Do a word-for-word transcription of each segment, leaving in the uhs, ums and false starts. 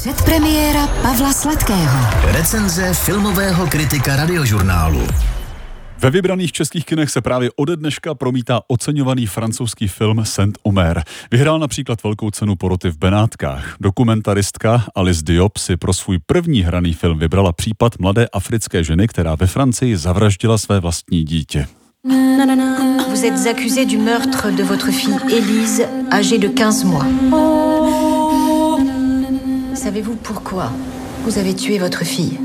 Předpremiéra Pavla Sladkého. Recenze filmového kritika Radiožurnálu. Ve vybraných českých kinech se právě ode dneška promítá oceňovaný francouzský film Saint-Omer. Vyhrál například velkou cenu poroty v Benátkách. Dokumentaristka Alice Diop si pro svůj první hraný film vybrala případ mladé africké ženy, která ve Francii zavraždila své vlastní dítě. Vous êtes accusé du meurtre de votre fille Élise, âgée de quinze mois. Savez-vous pourquoi vous avez tué votre fille?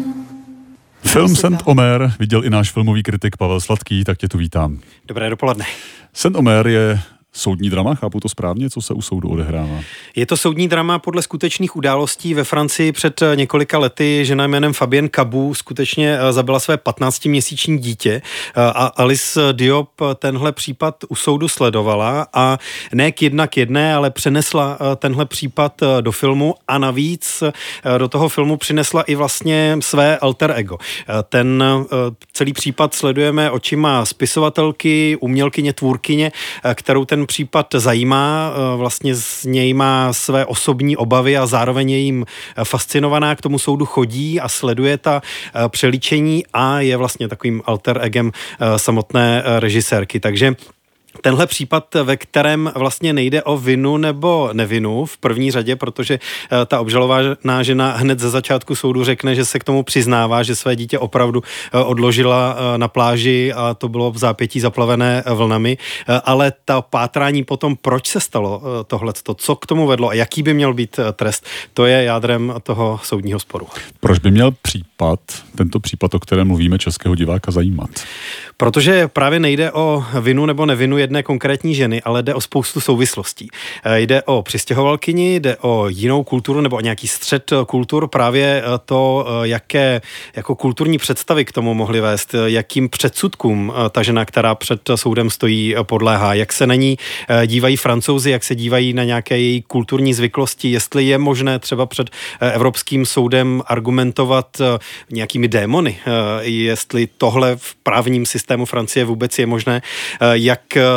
Film Saint-Omer viděl i náš filmový kritik Pavel Sladký, tak tě tu vítám. Dobré dopoledne. Saint-Omer je soudní drama, chápu to správně, co se u soudu odehrává? Je to soudní drama podle skutečných událostí. Ve Francii před několika lety žena jménem Fabienne Kabou skutečně zabila své patnáctiměsíční dítě a Alice Diop tenhle případ u soudu sledovala a ne k jedna k jedné, ale přenesla tenhle případ do filmu a navíc do toho filmu přinesla i vlastně své alter ego. Ten celý případ sledujeme očima spisovatelky, umělkyně, tvůrkyně, kterou ten případ zajímá, vlastně z něj má své osobní obavy a zároveň je jim fascinovaná, k tomu soudu chodí a sleduje ta přelíčení a je vlastně takovým alter egem samotné režisérky. Takže tenhle případ, ve kterém vlastně nejde o vinu nebo nevinu v první řadě, protože ta obžalovaná žena hned ze začátku soudu řekne, že se k tomu přiznává, že své dítě opravdu odložila na pláži a to bylo v zápětí zaplavené vlnami, ale ta pátrání potom, proč se stalo tohleto, co k tomu vedlo a jaký by měl být trest, to je jádrem toho soudního sporu. Proč by měl případ, tento případ, o kterém mluvíme, českého diváka zajímat? Protože právě nejde o vinu nebo nevinu jedné konkrétní ženy, ale jde o spoustu souvislostí. Jde o přistěhovalkyni, jde o jinou kulturu nebo o nějaký střed kultur, právě to, jaké jako kulturní představy k tomu mohly vést, jakým předsudkům ta žena, která před soudem stojí, podléhá, jak se na ní dívají Francouzi, jak se dívají na nějaké její kulturní zvyklosti, jestli je možné třeba před Evropským soudem argumentovat nějakými démony, jestli tohle v právním systému Francie vůbec je možné, jak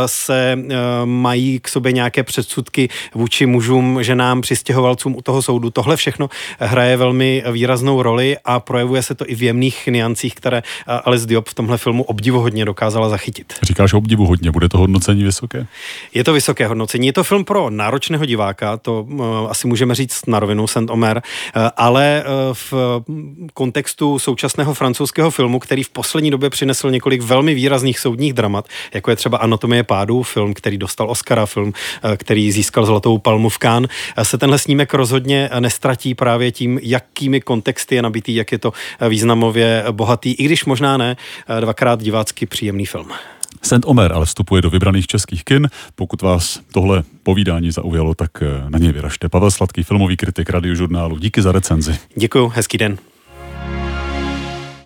se mají k sobě nějaké předsudky vůči mužům, ženám, přistěhovalcům u toho soudu. Tohle všechno hraje velmi výraznou roli a projevuje se to i v jemných niancích, které Alice Diop v tomhle filmu obdivuhodně dokázala zachytit. Říkáš obdivuhodně, bude to hodnocení vysoké? Je to vysoké hodnocení. Je to film pro náročného diváka, to uh, asi můžeme říct na rovinu Saint-Omer, uh, ale uh, v kontextu současného francouzského filmu, který v poslední době přinesl několik velmi výrazných soudních dramat, jako je třeba Anatomie pádu, film, který dostal Oscara, film, který získal Zlatou palmu v Cannes, se tenhle snímek rozhodně nestratí právě tím, jakými kontexty je nabitý, jak je to významově bohatý, i když možná ne dvakrát divácky příjemný film. Saint-Omer ale vstupuje do vybraných českých kin. Pokud vás tohle povídání zaujalo, tak na něj vyražte. Pavel Sladký, filmový kritik Radiožurnálu. Díky za recenzi. Děkuju, hezký den.